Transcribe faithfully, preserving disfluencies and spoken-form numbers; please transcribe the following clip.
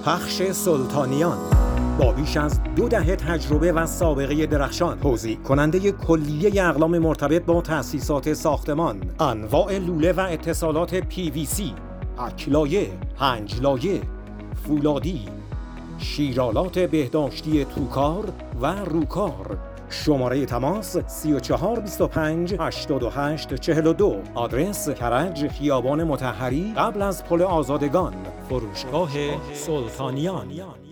پخش سلطانیان با بیش از دو دهه تجربه و سابقه درخشان، توزیع کننده کلیه اقلام مرتبط با تأسیسات ساختمان، انواع لوله و اتصالات پی وی سی، اکلایه، پنج لایه، فولادی، شیرالات بهداشتی توکار و روکار. شماره تماس سی و چهار بیست و پنج هشتاد و هشت چهل و دو. آدرس کرج خیابان مطهری قبل از پل آزادگان. فروشگاه سلطانیان.